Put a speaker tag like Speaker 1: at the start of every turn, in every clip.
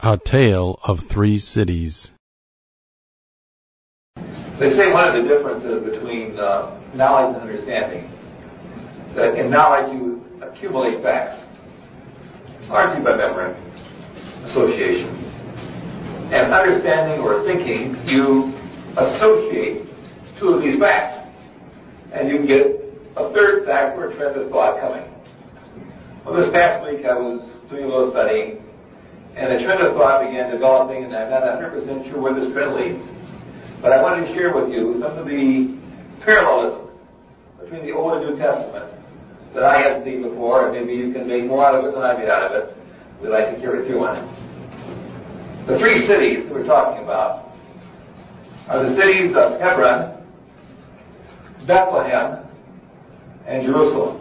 Speaker 1: A Tale of Three Cities.
Speaker 2: They say one of the differences between knowledge and understanding, that in knowledge you accumulate facts, largely by memory, association. And understanding or thinking, you associate two of these facts, and you get a third fact or a trend of thought coming. Well, this past week I was doing a little studying, and a trend of thought began developing, and I'm not 100% sure where this trend leads. But I wanted to share with you some of the parallelism between the Old and New Testament that I hadn't seen before, and maybe you can make more out of it than I made out of it. We'd like to carry through on it. The three cities that we're talking about are the cities of Hebron, Bethlehem, and Jerusalem.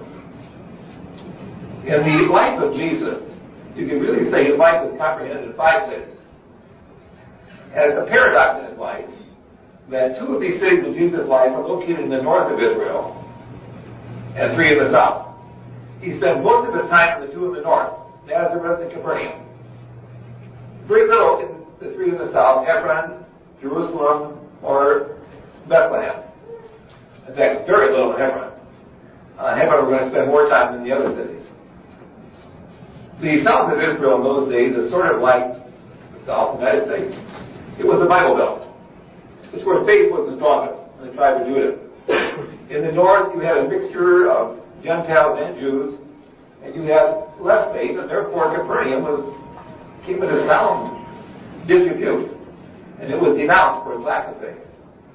Speaker 2: In the life of Jesus, you can really say his life was comprehended in five cities. And it's a paradox in his life that two of these cities in Jesus' life are located in the north of Israel and three in the south. He spent most of his time in the two in the north, Nazareth and Capernaum. Very little in the three in the south, Hebron, Jerusalem, or Bethlehem. In fact, very little in Hebron. Hebron we're going to spend more time than the other cities. The south of Israel in those days is sort of like the south of the United States. It was the Bible Belt. It's where faith was the strongest in the tribe of Judah. In the north, you had a mixture of Gentiles and Jews, and you had less faith, and therefore Capernaum came in a sound disrepute, and it was denounced for its lack of faith.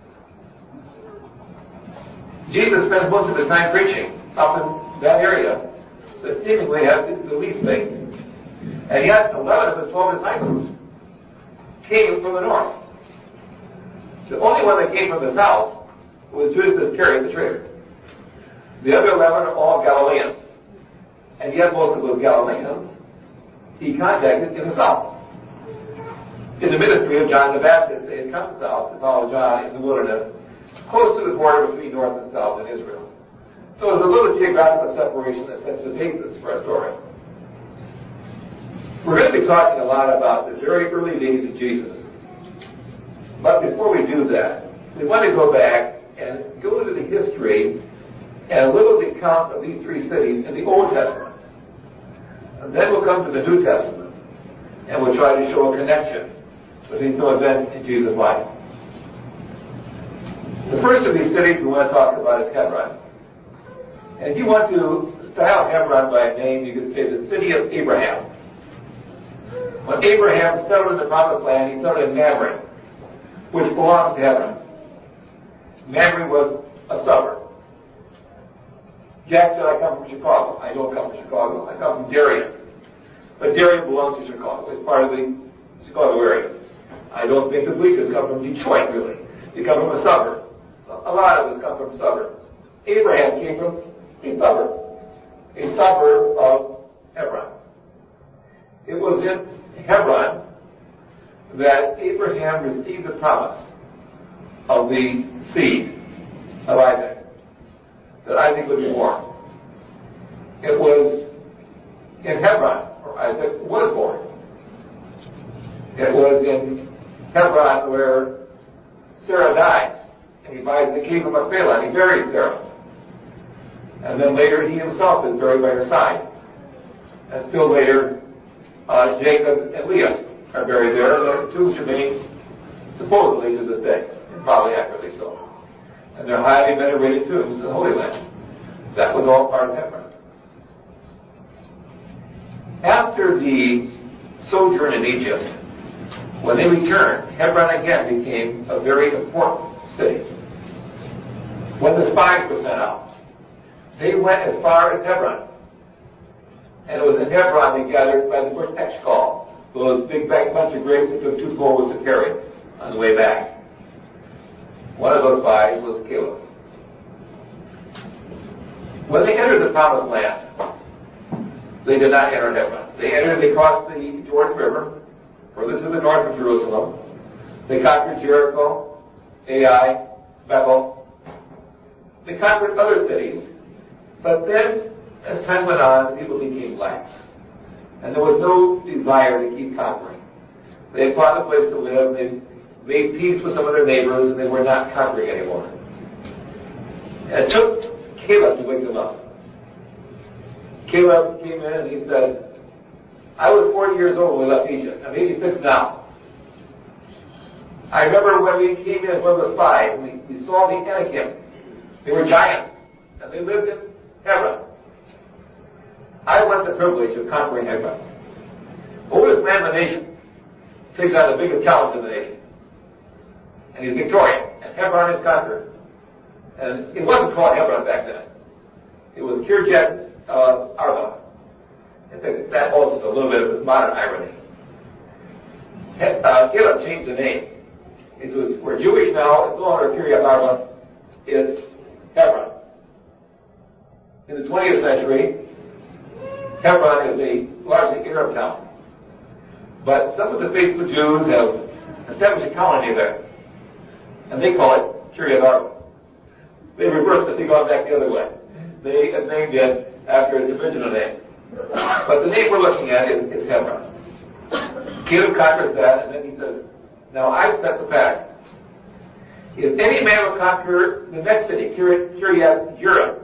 Speaker 2: Jesus spent most of his time preaching up in that area that seemingly had the least faith. And yet, 11 of his 12 disciples came from the north. The only one that came from the south was Judas Iscariot, the traitor. The other 11 are all Galileans. And yet most of those Galileans he contacted in the south. In the ministry of John the Baptist, they had come south to follow John in the wilderness, close to the border between north and south in Israel. So there's a little geographical separation that sets the basis for our story. We're going to be talking a lot about the very early days of Jesus. But before we do that, we want to go back and go into the history and a little bit account of these three cities in the Old Testament. And then we'll come to the New Testament, and we'll try to show a connection between some events in Jesus' life. The first of these cities we want to talk about is Hebron. And if you want to style Hebron by a name, you could say the city of Abraham. When Abraham settled in the Promised Land, he settled in Mamre, which belongs to Hebron. Mamre was a suburb. Jack said, I come from Chicago. I don't come from Chicago. I come from Darien. But Darien belongs to Chicago. It's part of the Chicago area. I don't think the Bleakers come from Detroit, really. They come from a suburb. A lot of us come from suburbs. Abraham came from a suburb of Hebron. It was in Hebron that Abraham received the promise of the seed of Isaac, that Isaac would be born. It was in Hebron where Isaac was born. It was in Hebron where Sarah dies, and he buys the kingdom of Machpelah, and he buries Sarah. And then later he himself is buried by her side. And still later, Jacob and Leah are buried there. The tombs remain supposedly to this day, and probably accurately so. And they're highly venerated tombs in the Holy Land. That was all part of Hebron. After the sojourn in Egypt, when they returned, Hebron again became a very important city. When the spies were sent out, they went as far as Hebron. And it was in Hebron they gathered by the bush Eshcol, those big bunch of grapes that took 2 forwards to carry on the way back. One of those spies was Caleb. When they entered the Promised Land, they did not enter Hebron. They crossed the Jordan River, further to the north of Jerusalem. They conquered Jericho, Ai, Bethel. They conquered other cities, but then, as time went on, people became lax. And there was no desire to keep conquering. They had found a place to live. They made peace with some of their neighbors, and they were not conquering anymore. And it took Caleb to wake them up. Caleb came in and he said, I was 40 years old when we left Egypt. I'm 86 now. I remember when we came in as one of the spies, we saw the Anakim. They were giants, and they lived in Hebron. I want the privilege of conquering Hebron. Oldest man in the nation takes on the biggest challenge in the nation. And he's victorious, and Hebron is conquered. And it wasn't called Hebron back then. It was Kirjat Arba. In fact, that holds a little bit of modern irony. Caleb changed the name. We're Jewish now. It's no longer Kirjat Arba. It's Hebron. In the 20th century, Hebron is a largely Arab town. But some of the faithful Jews have established a colony there. And they call it Kirjat Arba. They reversed it. They gone back the other way. They have named it after its original name. But the name we're looking at is Hebron. Caleb conquers that, and then he says, now I've set the pact. If any man will conquer the next city, Kirjat Jearim,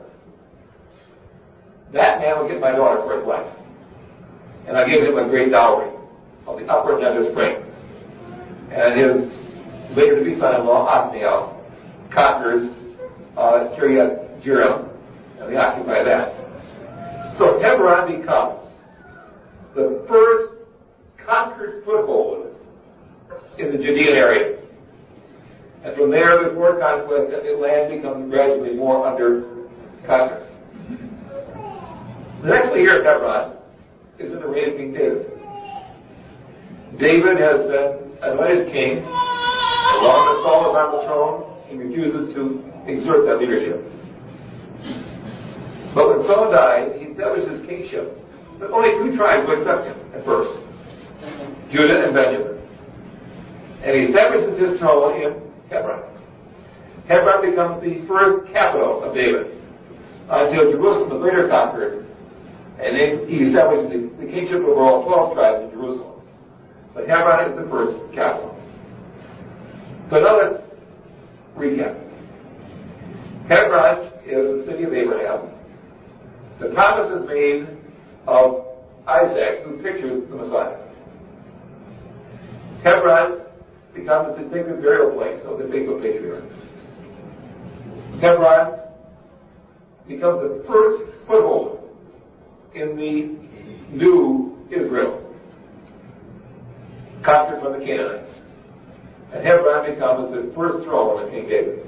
Speaker 2: that man will get my daughter for his wife. And I give him a great dowry of the upper nether spring. And his later-to-be son-in-law, Othniel, conquers Kirjat Jearim, and they occupy that. So Hebron becomes the first conquered foothold in the Judean area. And from there, before conquest, the land becomes gradually more under conquest. The next we hear of Hebron is in the reign of King David. David has been anointed king. As long as Saul is on the throne, he refuses to exert that leadership. But when Saul dies, he establishes kingship. But only two tribes would accept him at first, Judah and Benjamin. And he establishes his throne in Hebron. Hebron becomes the first capital of David until Jerusalem was later conquered, and he established the kingship over all 12 tribes in Jerusalem. But Hebron is the first capital. So now let's recap. Hebron is the city of Abraham. The promise is made of Isaac, who pictures the Messiah. Hebron becomes the distinctive burial place of the faithful patriarchs. Hebron becomes the first foothold in the new Israel, conquered from the Canaanites. And Hebron becomes the first throne of King David.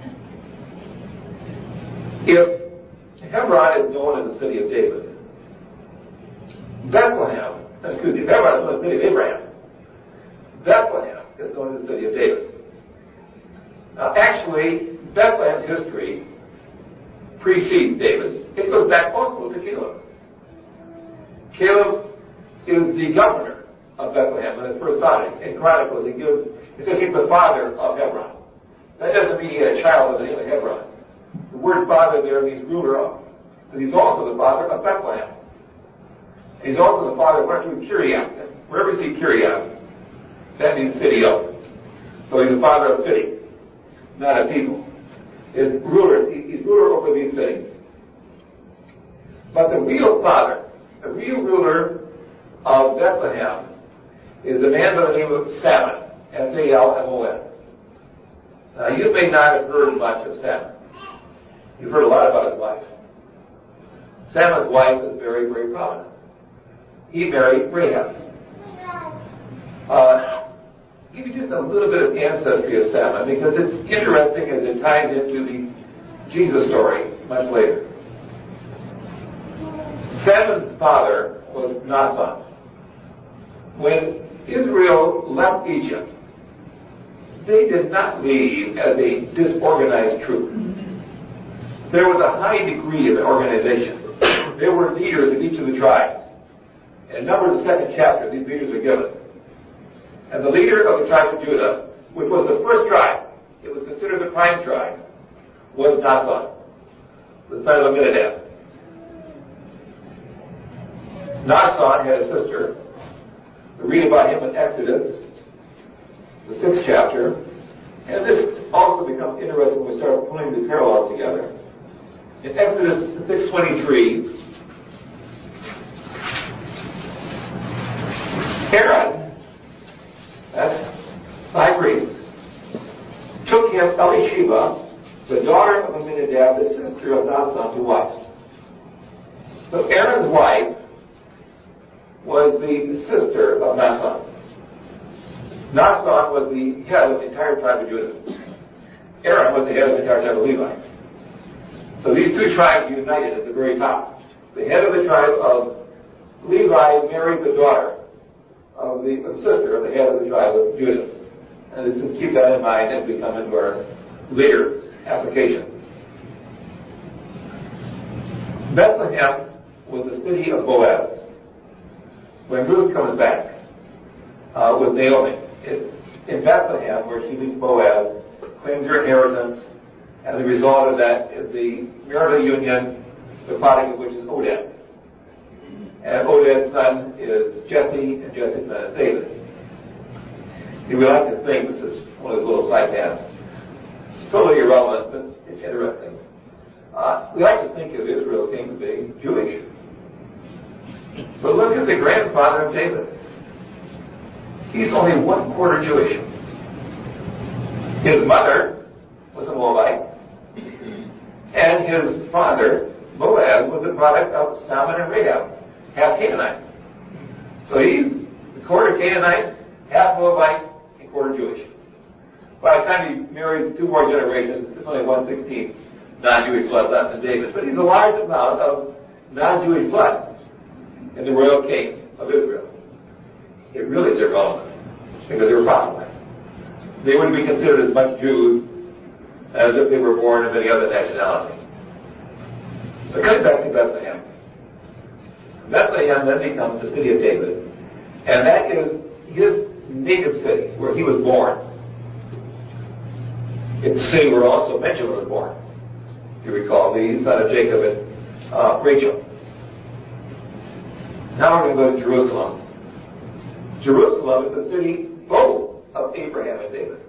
Speaker 2: If Hebron is known as the city of David, Hebron is known as the city of Abraham. Bethlehem is known as the city of David. Now, actually, Bethlehem's history precedes David's. It goes back also to Caleb. Caleb is the governor of Bethlehem when it's first founded. In Chronicles, it says he's the father of Hebron. That doesn't mean he had a child with the name of Hebron. The word father there means ruler of. But he's also the father of Bethlehem. And he's also the father of Kirjat. Wherever you see Kirjat, that means city of. So he's the father of city, not of people. He's ruler over these cities. But the real father, the real ruler of Bethlehem, is a man by the name of Salmon, S-A-L-M-O-N. Now, you may not have heard much of Salmon. You've heard a lot about his wife. Salmon's wife is very, very prominent. He married Rahab. Give you just a little bit of ancestry of Salmon, because it's interesting as it ties into the Jesus story much later. Salmon's father was Naasson. When Israel left Egypt, they did not leave as a disorganized troop. There was a high degree of organization. There were leaders in each of the tribes. In Numbers, the 2nd chapter, these leaders are given. And the leader of the tribe of Judah, which was the first tribe, it was considered the prime tribe, was Naasson, the son of Amminadab. Naasson had a sister. We read about him in Exodus the 6th chapter. And this also becomes interesting when we start putting the parallels together. In Exodus 6:23, Aaron, that's the high priest, took him Elisheba, the daughter of Amminadab, the sister of Naasson, to wife. So Aaron's wife was the sister of Naasson. Naasson was the head of the entire tribe of Judah. Aaron was the head of the entire tribe of Levi. So these two tribes united at the very top. The head of the tribe of Levi married the daughter of the sister of the head of the tribe of Judah. And let's just keep that in mind as we come into our later application. Bethlehem was the city of Boaz. When Ruth comes back with Naomi, it's in Bethlehem where she meets Boaz, claims her inheritance, and the result of that is the marital union, the product of which is Oded. And Oded's son is Jesse, and Jesse's son is David. We like to think, this is one of those little side paths, totally irrelevant, but it's interesting. We like to think of Israel as being big Jewish. But look at the grandfather of David. He's only 1/4 Jewish. His mother was a Moabite, and his father, Boaz, was the product of Salmon and Rahab, half Canaanite. So he's a quarter Canaanite, half Moabite, and quarter Jewish. By the time he married 2 more generations, it's only 1/16 non-Jewish blood left in David. But he's a large amount of non-Jewish blood in the royal king of Israel. It really is irrelevant because they were proselytes. They wouldn't be considered as much Jews as if they were born of any other nationality. But coming back to Bethlehem. Bethlehem then becomes the city of David, and that is his native city where he was born. It's the city where also Benjamin was born, if you recall, the son of Jacob and Rachel. Now we're going to go to Jerusalem. Jerusalem is the city both of Abraham and David.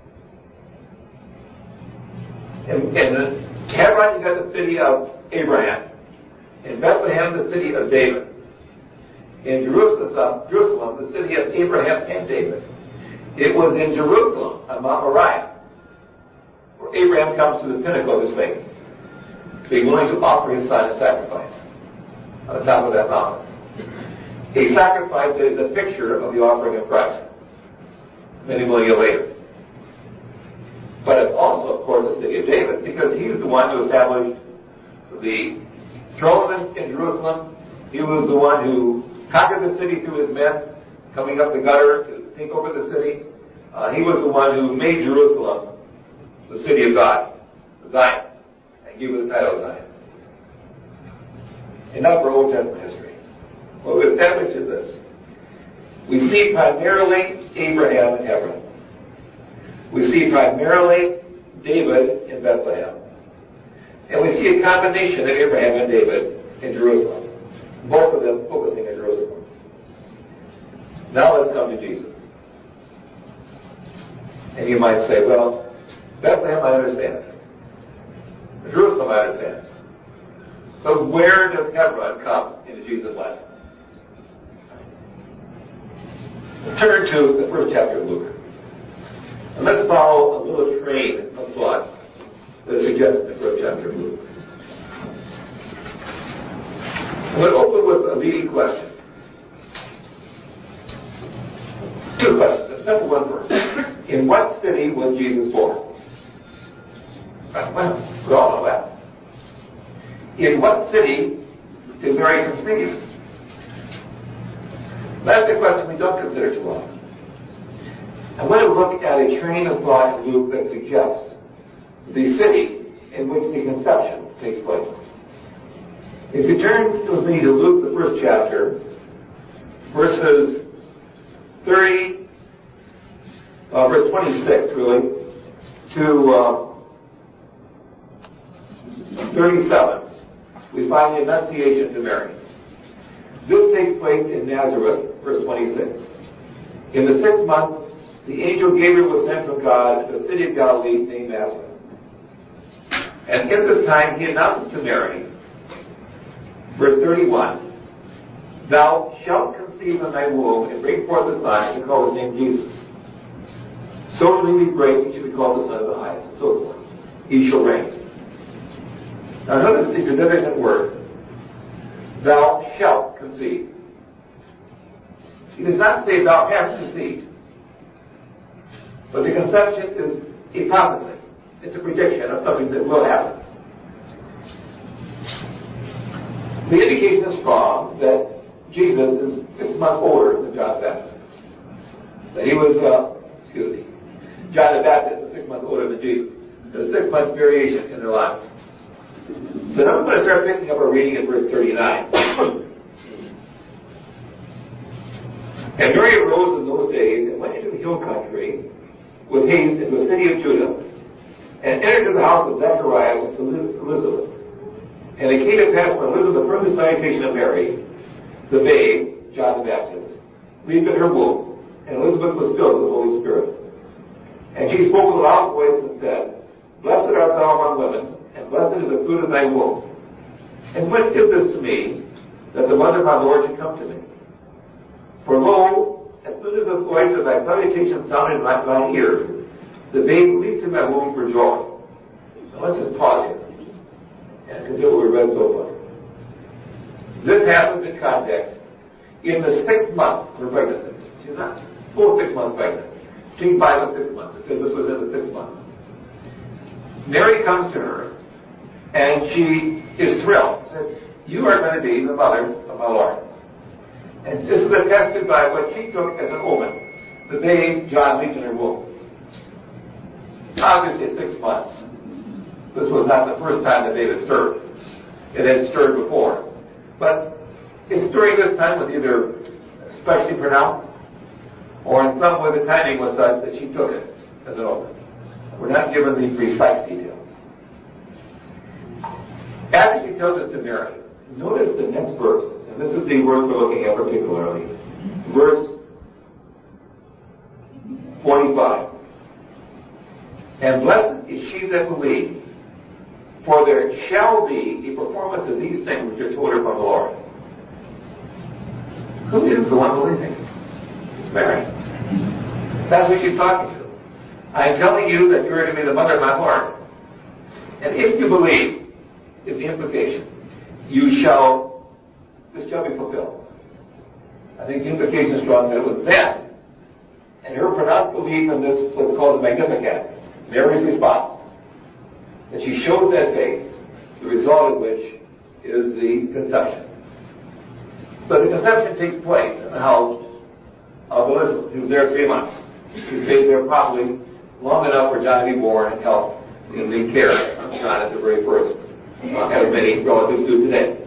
Speaker 2: In Hebron, you got the city of Abraham. In Bethlehem, the city of David. In Jerusalem, the city of Abraham and David. It was in Jerusalem, on Mount Moriah, where Abraham comes to the pinnacle of his faith, being willing to offer his son as sacrifice on the top of that mountain. A sacrifice that is a picture of the offering of Christ, many millennia later. But it's also, of course, the city of David, because he's the one who established the throne in Jerusalem. He was the one who conquered the city through his men coming up the gutter to take over the city. He was the one who made Jerusalem the city of God, Zion, and gave it the title of Zion. Enough for Old Testament history. What we establish is this. We see primarily Abraham in Hebron. We see primarily David in Bethlehem. And we see a combination of Abraham and David in Jerusalem. Both of them focusing in Jerusalem. Now let's come to Jesus. And you might say, well, Bethlehem I understand. Jerusalem I understand. So where does Hebron come into Jesus' life? Turn to the first chapter of Luke. And let's follow a little train of thought that is suggested in the first chapter of Luke. I'm going to open with a leading question. 2 questions. Number 1 first. In what city was Jesus born? Well, we all know that. In what city did Mary conceive? That's the question we don't consider too often. I want to look at a train of thought in Luke that suggests the city in which the conception takes place. If you turn with me to Luke, the first chapter, verses 30, verse 26, really, to 37, we find the Annunciation to Mary. This takes place in Nazareth, verse 26. In the 6th month, the angel Gabriel was sent from God to a city of Galilee named Nazareth. And in this time he announced to Mary, verse 31, thou shalt conceive in thy womb and bring forth a son, and call his name Jesus. So shall he be great, he shall be called the Son of the Highest, and so forth. He shall reign. Now notice the significant word, thou shalt conceive. He does not say thou hast conceived. But the conception is a prophecy. It's a prediction of something that will happen. The indication is strong that Jesus is 6 months older than John the Baptist. That he was, John the Baptist is 6 months older than Jesus. There's a 6 month variation in their lives. So now I'm going to start picking up our reading at verse 39. And Mary arose in those days and went into the hill country with haste into the city of Judah, and entered into the house of Zacharias and Elizabeth. And it came to pass when Elizabeth heard the salutation of Mary, the babe, John the Baptist, leaped in her womb, and Elizabeth was filled with the Holy Spirit. And she spoke with a loud voice and said, blessed art thou among women, and blessed is the fruit of thy womb. And what is this to me, that the mother of my Lord should come to me? For lo, as soon as the voice of thy salutation sounded in mine ears, the babe leaped in my womb for joy. Now let's just pause here and consider what we read so far. This happens in context in the 6th month of her pregnancy. She's not full 6 months pregnant. She's 5 or 6 months. It says this was in the 6th month. Mary comes to her and she is thrilled. She says, you are going to be the mother of my Lord. And this is attested by what she took as an omen. The babe, John, leaped in her womb. Obviously at 6 months. This was not the first time the babe had stirred. It had stirred before. But its stirring this time was either especially pronounced, or in some way the timing was such that she took it as an omen. We're not given the precise details. After she tells this to Mary, notice the next verse. This is the verse we're looking at particularly. Verse 45. And blessed is she that believed, for there shall be a performance of these things which are told her from the Lord. Who is the one believing? It's Mary. That's who she's talking to. I am telling you that you're going to be the mother of my Lord. And if you believe, is the implication, this shall be fulfilled. I think the implication is strong that it was then, and her pronounced belief in this, what's called the Magnificat, Mary's response, that she shows that faith, the result of which is the conception. So the conception takes place in the house of Elizabeth, who was there 3 months. She stayed there probably long enough for John to be born and help in the care of John at the very first, as many relatives do today.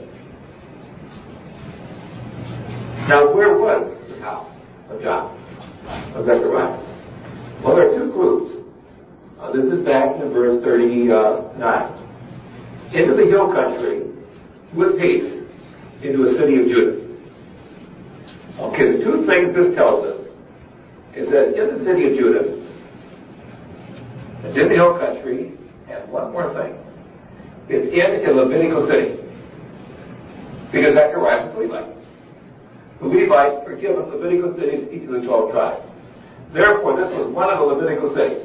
Speaker 2: Now, where was the house of John, of Zacharias? Well, there are 2 clues. This is back in verse 39. Into the hill country with haste into a city of Judah. Okay, the 2 things this tells us is that in the city of Judah, it's in the hill country, and one more thing. It's in a Levitical city. Because Zacharias was Levite. The Levites were given Levitical cities, each of the 12 tribes. Therefore, this was one of the Levitical cities.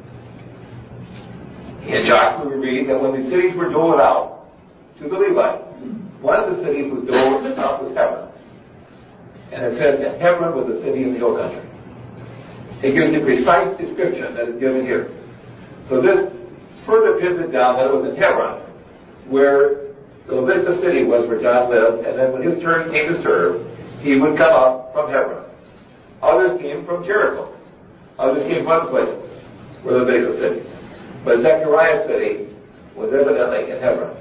Speaker 2: In Joshua we read that when the cities were doled out to the Levites, one of the cities was doled out was Hebron. And it says that Hebron was the city in the hill country. It gives a precise description that is given here. So this further pins it down that it was in Hebron, where the Levitical city was where John lived, and then when his turn came to serve, he would come up from Hebron. Others came from Jericho. Others came from other places, were Levitical cities. But Zechariah's city was evidently in Hebron.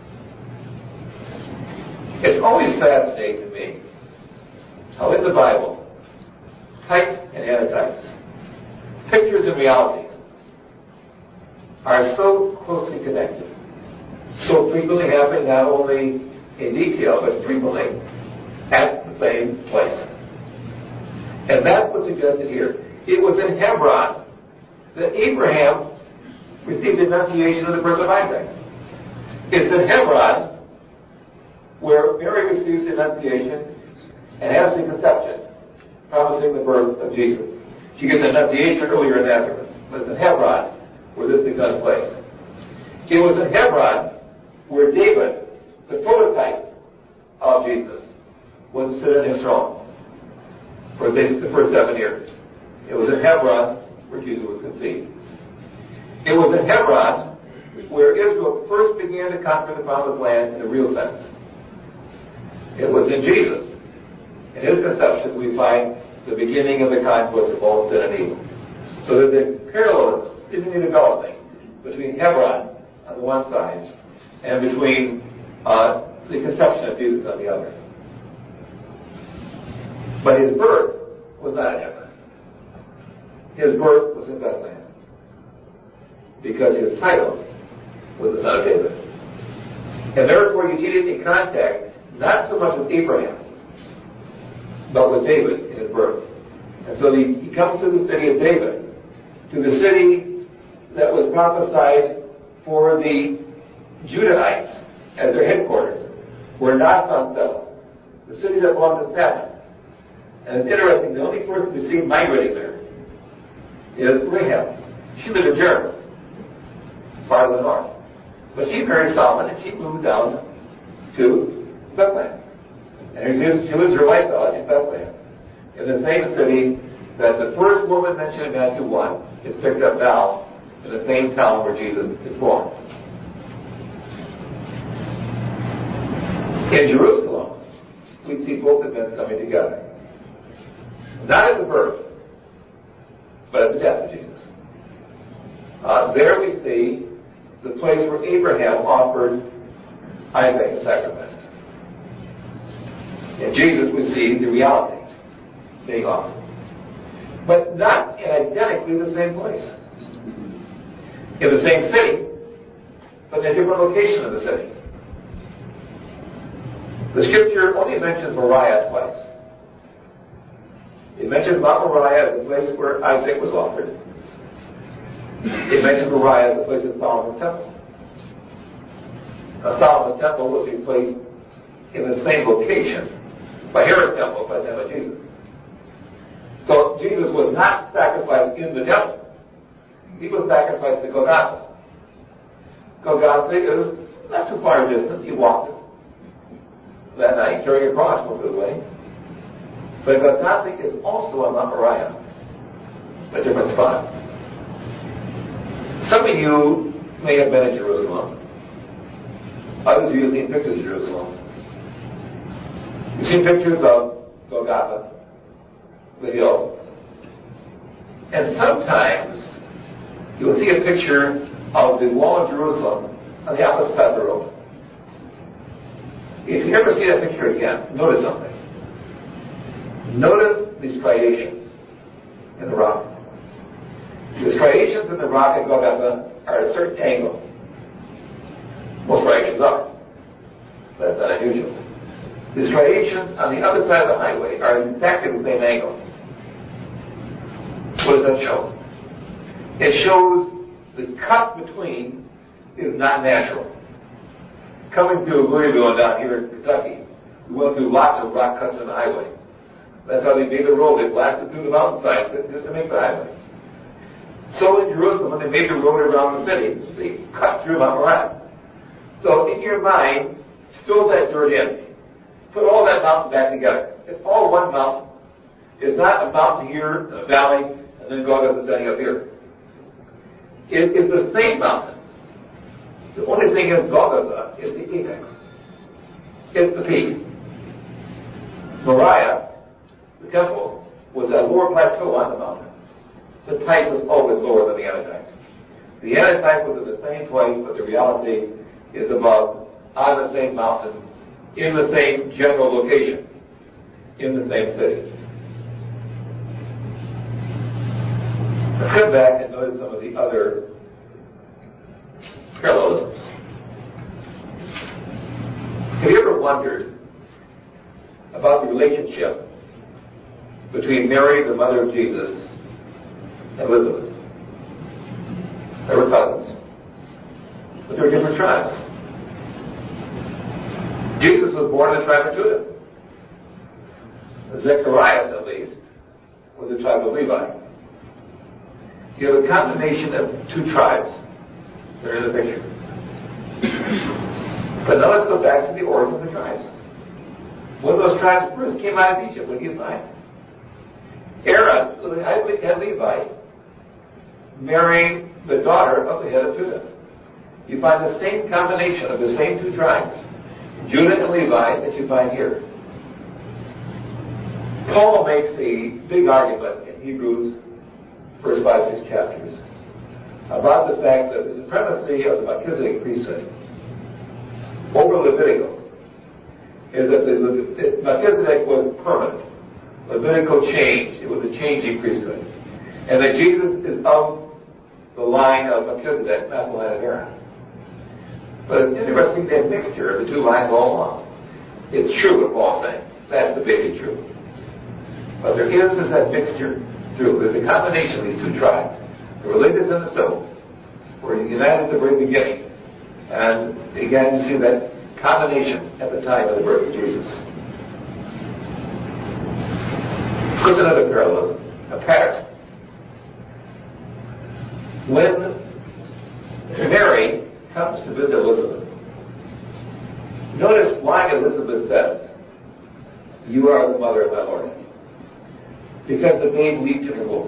Speaker 2: It's always fascinating to me how in the Bible, types and antitypes, pictures and realities, are so closely connected, so frequently happening not only in detail, but frequently at the same place. And that's what's suggested here. It was in Hebron that Abraham received the annunciation of the birth of Isaac. It's in Hebron where Mary receives the annunciation and has the conception, promising the birth of Jesus. She gets the annunciation earlier in Nazareth, but it's in Hebron where this thing takes place. It was in Hebron where David, the prototype of Jesus, was to sit on his throne for the first 7 years. It was in Hebron where Jesus was conceived. It was in Hebron where Israel first began to conquer the Promised Land in a real sense. It was in Jesus. In his conception, we find the beginning of the conquest of all sin and evil. So there's a parallel seemingly developing between Hebron on the one side and between the conception of Jesus on the other. But his birth was not in Hebron. His birth was in Bethlehem, because his title was the Son of David. And therefore you needed a contact not so much with Abraham, but with David in his birth. And so he comes to the city of David, to the city that was prophesied for the Judahites as their headquarters, where Naasson settled, the city that belonged to Samuel. And it's interesting, the only person we see migrating there is Rahab. She lived in Jericho, far to the north. But she married Solomon and she moved down to Bethlehem. And she lives her life out in Bethlehem, in the same city that the first woman mentioned in Matthew 1 is picked up now in the same town where Jesus is born. In Jerusalem, we see both events coming together. Not at the birth, but at the death of Jesus. There we see the place where Abraham offered Isaac as sacrifice. In Jesus we see the reality being offered. But not in identically the same place. In the same city, but in a different location of the city. The scripture only mentions Moriah twice. It mentions Mount Moriah as the place where Isaac was offered. It mentions Moriah as the place of Solomon's temple. Now, Solomon's temple was placed in the same location by Herod's temple by the time of Jesus. So Jesus was not sacrificed in the temple. He was sacrificed at Golgotha. Golgotha is not too far a distance. He walked it that night, carrying a cross most of the way. But Golgotha is also on Mount Moriah, a different spot. Some of you may have been in Jerusalem. Others of you have seen pictures of Jerusalem. You've seen pictures of Golgotha, the hill. And sometimes you will see a picture of the wall of Jerusalem on the opposite side of the road. If you ever see that picture again, notice something. Notice the striations in the rock. The striations in the rock at Golgotha are at a certain angle. Most striations are. That's not unusual. The striations on the other side of the highway are exactly the same angle. What does that show? It shows the cut between is not natural. Coming through Louisville and down here in Kentucky, we went through lots of rock cuts on the highway. That's how they made the road. They blasted through the mountainside just to make the highway. So in Jerusalem, when they made the road around the city, they cut through Mount Moriah. So in your mind, fill that dirt in. Put all that mountain back together. It's all one mountain. It's not a mountain here, a valley, and then Golgotha standing up here. It's the same mountain. The only thing in Golgotha is the apex. It's the peak. Moriah, the temple, was that lower plateau on the mountain. The type was always lower than the antitype. The antitype was at the same place, but the reality is above, on the same mountain, in the same general location, in the same city. Let's come back and notice some of the other parallelisms. Have you ever wondered about the relationship between Mary, the mother of Jesus, and Elizabeth. They were cousins, but they were different tribes. Jesus was born in the tribe of Judah. Zechariah, at least, was the tribe of Levi. You have a combination of two tribes that are in the picture. But now let's go back to the origin of the tribes. One of those tribes first came out of Egypt. What do you find? Aaron and Levi married the daughter of the head of Judah. You find the same combination of the same two tribes, Judah and Levi, that you find here. Paul makes a big argument in Hebrews, first 5-6 chapters, about the fact that the supremacy of the Melchizedek priesthood over Levitical is that Melchizedek was permanent. Levitical changed. It was a changing priesthood. And that Jesus is of the line of Melchizedek, not the line of Aaron. But it's interesting that mixture of the two lines all along. It's true what Paul's saying. That's the basic truth. But there is that mixture through. There's a combination of these two tribes. The religious and the civil were united at the very beginning. And again, you see that combination at the time of the birth of Jesus. Look at another parallel, a pattern. When Mary comes to visit Elizabeth, notice why Elizabeth says, "You are the mother of my Lord." Because the babe leaped in her womb.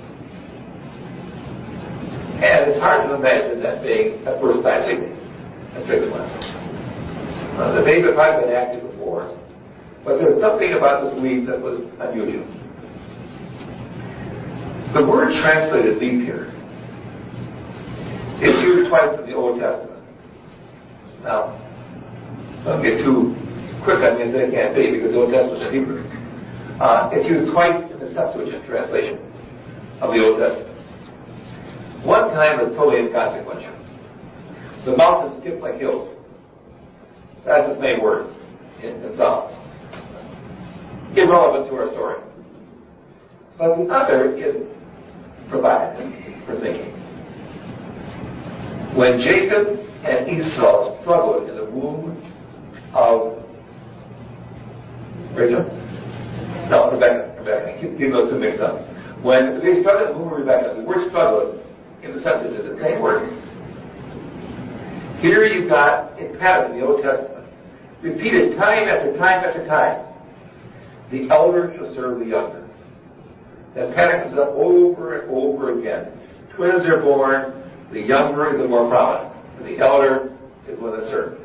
Speaker 2: And it's hard to imagine that being a first time sleeping at 6 months. The babe had probably been active before, but there's something about this leap that was unusual. The word translated leap here is used twice in the Old Testament. Now, don't get too quick on me and say it can't be, because the Old Testament is Hebrew. It's used twice in the Septuagint translation of the Old Testament. One time it's totally inconsequential. The mountains skip like hills. That's its main word in Psalms. Irrelevant to our story. But the other is provided for thinking. When Jacob and Esau struggled in the womb of Rachel? No, Rebecca. I keep getting those two mixed up. When they struggled in the womb of Rebecca, the word struggled in the Septuagint is the same word. Here you've got a pattern in the Old Testament, repeated time after time after time. The elder shall serve the younger. That pattern comes up over and over again. Twins are born, the younger is the more prominent, and the elder is one that's served.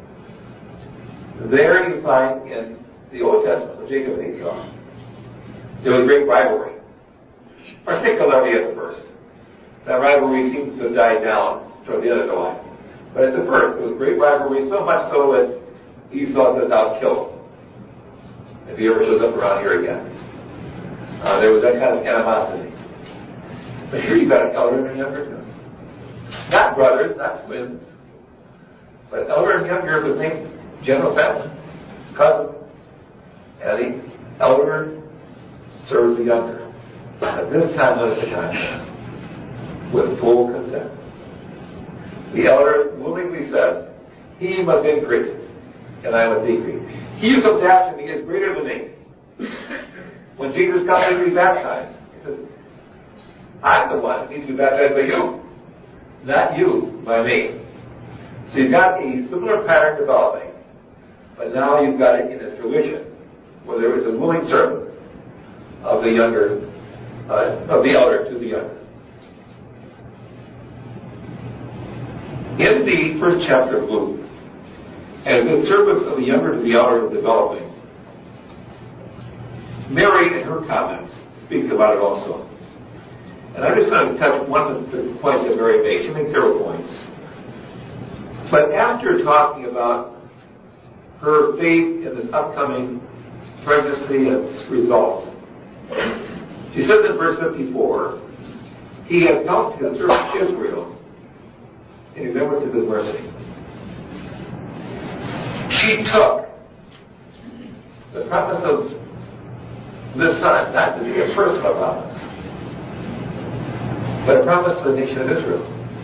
Speaker 2: There you find in the Old Testament of Jacob and Esau, there was great rivalry, particularly at the first. That rivalry seems to have died down toward the end of their life. But at the first, there was great rivalry, so much so that Esau says, "I'll kill him if he ever shows up around here again." There was that kind of animosity. But here you've got an elder and a younger. Not brothers, not twins, but elder and younger of the same general family, cousins. And the elder serves the younger. At this time, what is the time? With full consent. The elder willingly says, "He must increase, and I must decrease. He who comes after me is greater than me." When Jesus comes to be baptized, he says, "I'm the one who needs to be baptized by you, not you by me." So you've got a similar pattern developing, but now you've got it in its fruition, where there is a willing service of the younger, of the elder to the younger. In the first chapter of Luke, as the service of the younger to the elder is developing, Mary, in her comments, speaks about it also. And I'm just going to touch one of the points that Mary makes. She makes several points. But after talking about her faith in this upcoming pregnancy and its results, she says in verse 54, "He had helped his servant Israel in remembrance of his mercy." She took the promise of this son not to be a personal promise, but a promise to the nation of Israel.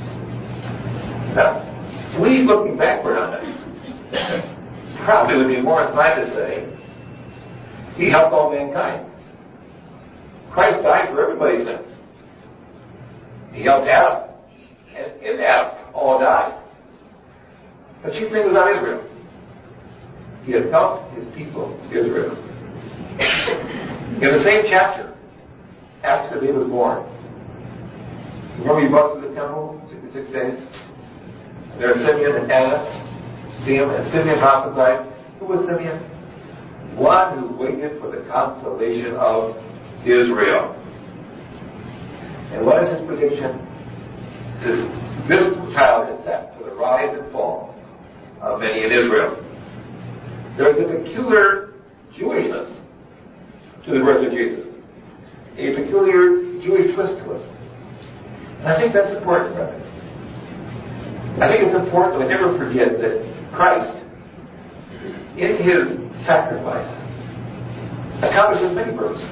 Speaker 2: Now, we looking backward on it, probably would be more inclined to say, he helped all mankind. Christ died for everybody's sins. He helped Adam, and in Adam, all died. But chief thing was on Israel. He had helped his people, Israel. In the same chapter, after he was born, remember he brought to the temple 6 days? There are Simeon and Anna, see him, and Simeon prophesied. Who was Simeon? One who waited for the consolation of Israel. And what is his prediction? This child is set for the rise and fall of many in Israel. There is a peculiar Jewishness to the birth of Jesus. A peculiar Jewish twist to it. And I think that's important, brother. I think it's important that we never forget that Christ, in his sacrifice, accomplishes many purposes.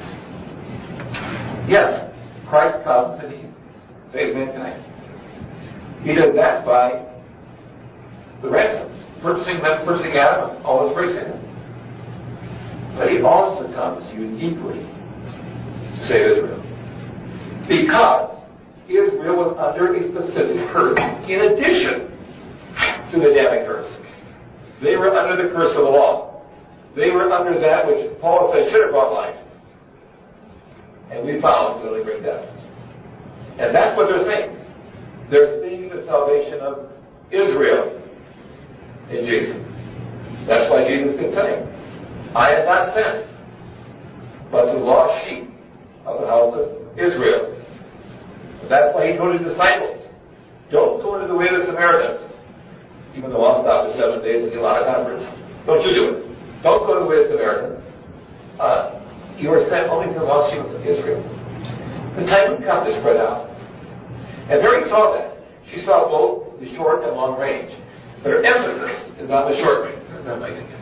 Speaker 2: Yes, Christ comes and he saves mankind. He does that by the ransom, purchasing Adam and all his race in him. But he also comes uniquely to save Israel. Because Israel was under a specific curse, in addition to the Adamic curse. They were under the curse of the law. They were under that which Paul said should have brought life. And we found to only bring death. And that's what they're saying. They're seeing the salvation of Israel in Jesus. That's why Jesus can say, I am not sent, but to lost sheep of the house of Israel. That's why he told his disciples, don't go into the way of the Samaritans. Even though I'll stop for 7 days and get a lot of converts. Don't you do it. Don't go to the way of the Samaritans. You are sent only to the lost sheep of Israel. The time would come to spread out. And Mary saw that. She saw both the short and long range. But her emphasis is on the short range. That might be.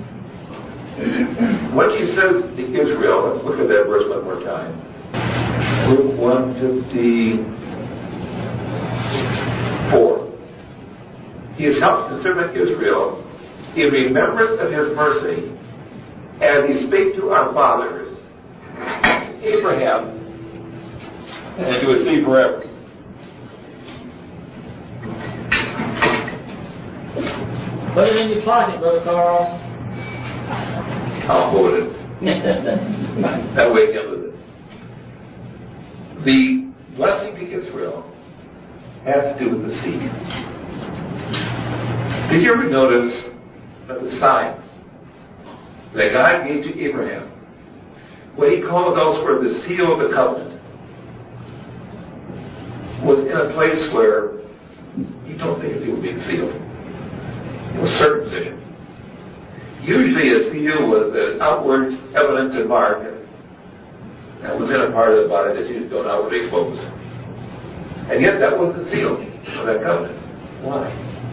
Speaker 2: When she says to Israel, let's look at that verse one more time. Luke 1:54. He has helped the servant Israel in remembrance of his mercy, as he spake to our fathers, Abraham, and to his seed forever.
Speaker 3: Put it in your pocket, Brother Carl.
Speaker 2: I'll hold it. That way it with it. The blessing to Israel has to do with the seed. Did you ever notice that the sign that God gave to Abraham, what he called those for the seal of the covenant, was in a place where you don't think it would be sealed. It was circumcision. Usually a seal was an outward evidence and mark, and that was in a part of the body that you don't outwardly expose. And yet that was the seal of that covenant. Why?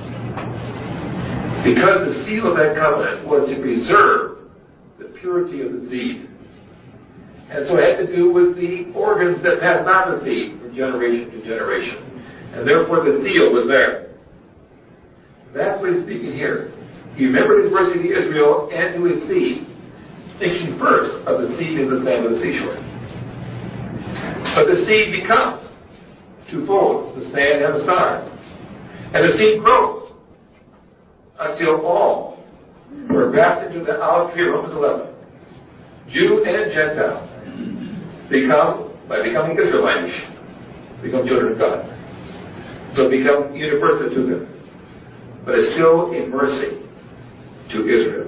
Speaker 2: Because the seal of that covenant was to preserve the purity of the seed. And so it had to do with the organs that passed on the seed from generation to generation. And therefore the seal was there. That's what he's speaking here. He remembered his mercy to Israel and to his seed, thinking first of the seed in the sand of the seashore. But the seed becomes twofold, the sand and the stars. And the seed grows until all were grafted into the olive tree, Romans 11. Jew and Gentile by becoming Israelites, become children of God. So become universal to them. But it's still a mercy to Israel.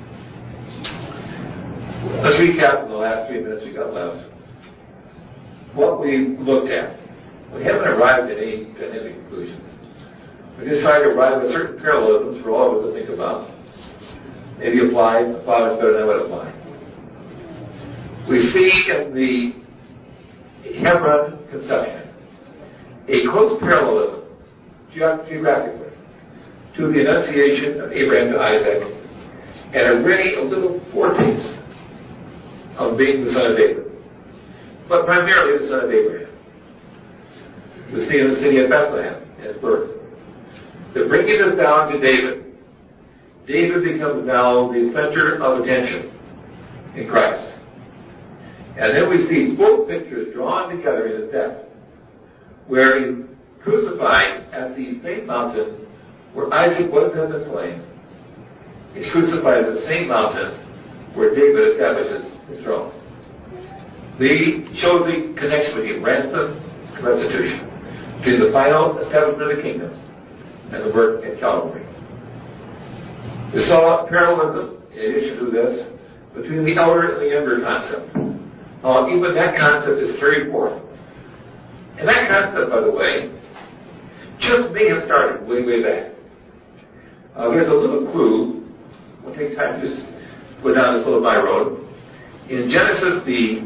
Speaker 2: Let's recap in the last 3 minutes we got left what we looked at. We haven't arrived at any conclusions. We're just trying to arrive at certain parallelisms for all of us to think about. Maybe apply, the Father's better than I would apply. We see in the Hebron conception a close parallelism, geographically, to the Annunciation of Abraham to Isaac, and already a little foretaste of being the son of David, but primarily the son of Abraham. the scene of the city of Bethlehem in his birth. The bringing us down to David. David becomes now the center of attention in Christ. And then we see both pictures drawn together in his death, where he's crucified at the same mountain where Isaac was at the slain. He's crucified at the same mountain where David establishes his throne. They shows the connection between ransom and restitution, between the final establishment of the kingdom and the work at Calvary. We saw parallelism, in addition to this, between the elder and the younger concept. Even that concept is carried forth. And that concept, by the way, just may have started way, way back. There's a little clue. We'll take time to just go down this little by road. In Genesis, the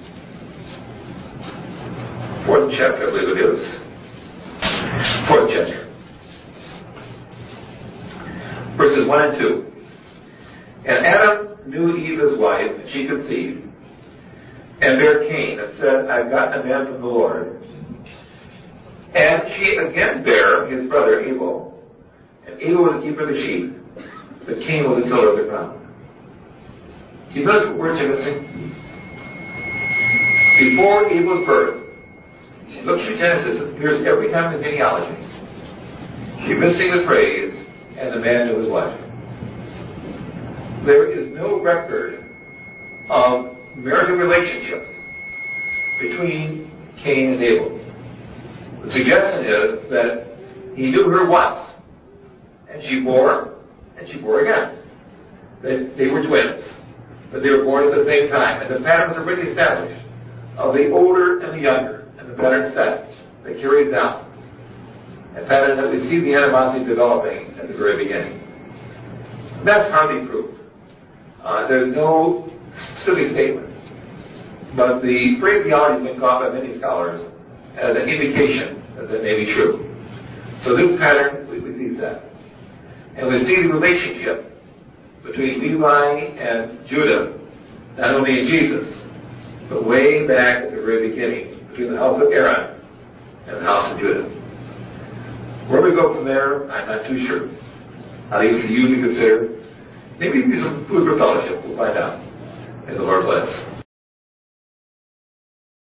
Speaker 2: 4th chapter, I believe it is. 4th chapter. Verses 1 and 2. And Adam knew Eve his wife, and she conceived, and bare Cain, and said, I've gotten a man from the Lord. And she again bare his brother Abel, and Abel was a keeper of the sheep, but Cain was a tiller of the ground. Do you notice what words are missing? Before Abel's birth, look through Genesis, it appears every time in genealogy. You're missing the phrase, and the man knew his wife. There is no record of marital relationships between Cain and Abel. The suggestion is that he knew her once, and she bore again. That they were twins, but they were born at the same time, and the patterns are pretty established of the older and the younger, and the pattern set that carries out. A pattern that we see the animosity developing at the very beginning. That's hardly proved. There's no specific statement, but the phraseology has been caught by many scholars as an indication that that may be true. So this pattern, we see that. And we see the relationship between Levi and Judah, not only in Jesus, but way back at the very beginning, between the house of Aaron and the house of Judah. Where we go from there, I'm not too sure. I'll leave it to you to consider. Maybe it'll be some food for fellowship. We'll find out. May the Lord bless.